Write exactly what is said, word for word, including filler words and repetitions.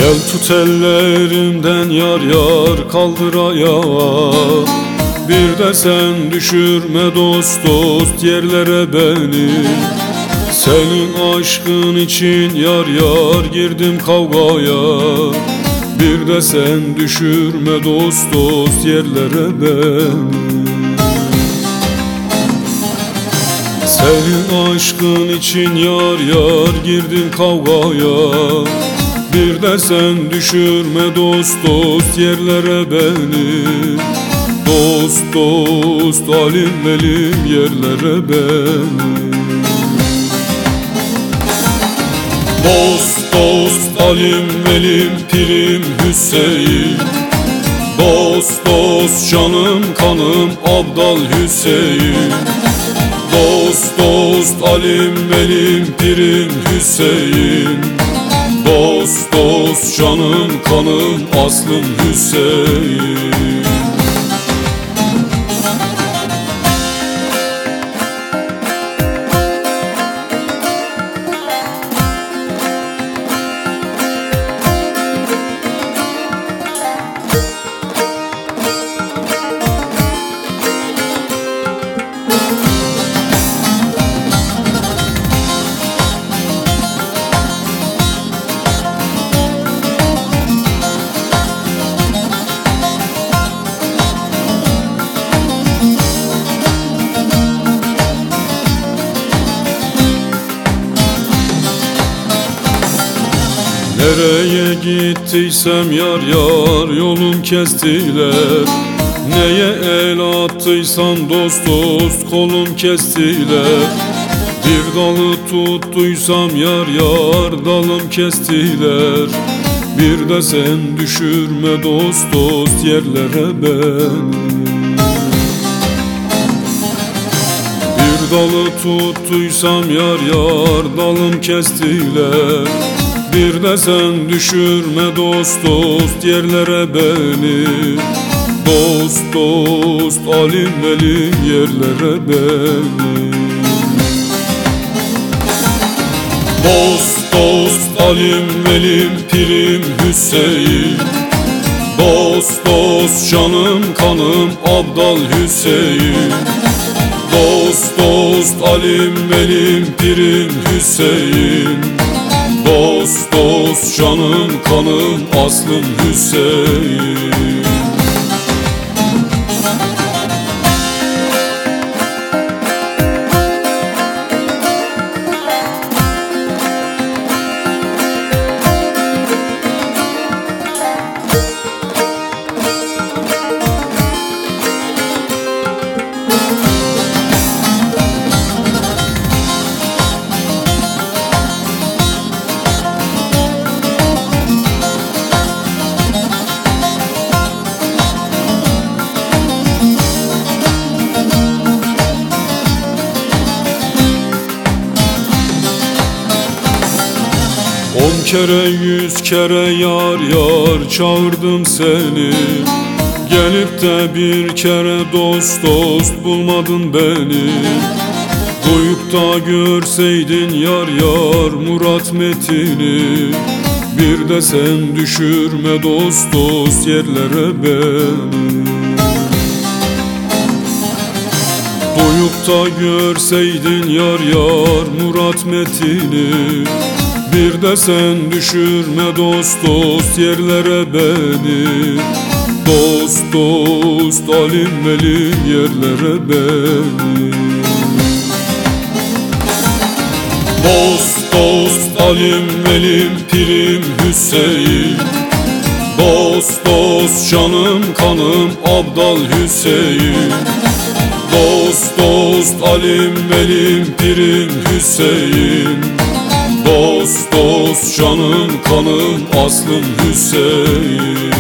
Gel tut ellerimden yar yar kaldır ayağa. Bir de sen düşürme dost dost yerlere beni. Senin aşkın için yar yar girdim kavgaya. Bir de sen düşürme dost dost yerlere beni. Senin aşkın için yar yar girdim kavgaya. Bir de sen düşürme dost dost yerlere beni. Dost dost alim velim yerlere beni. Dost dost alim velim pirim Hüseyin. Dost dost canım kanım Abdal Hüseyin. Dost dost alim velim pirim Hüseyin. Dost dost canım kanım aslım Hüseyin. Nereye gittiysem yar yar yolum kestiler. Neye el attıysam dost dost kolum kestiler. Bir dalı tuttuysam yar yar dalım kestiler. Bir de sen düşürme dost dost yerlere beni. Bir dalı tuttuysam yar yar dalım kestiler. Bir de sen düşürme dost dost yerlere beni. Dost dost alim velim yerlere beni. Dost dost alim velim pirim Hüseyin. Dost dost canım kanım Abdal Hüseyin. Dost dost alim velim pirim Hüseyin. Dost dost canım kanım aslım Hüseyin. On kere yüz kere yar yar çağırdım seni. Gelip de bir kere dost dost bulmadın beni. Duyup da görseydin yar yar Murat Metin'i. Bir de sen düşürme dost dost yerlere beni. Duyup da görseydin yar yar Murat Metin'i. Bir de sen düşürme dost dost yerlere beni. Dost dost alim velim yerlere beni. Dost dost alim velim pirim Hüseyin. Dost dost canım kanım Abdal Hüseyin. Dost dost alim velim pirim Hüseyin. Dost dost canım kanım aslım Hüseyin.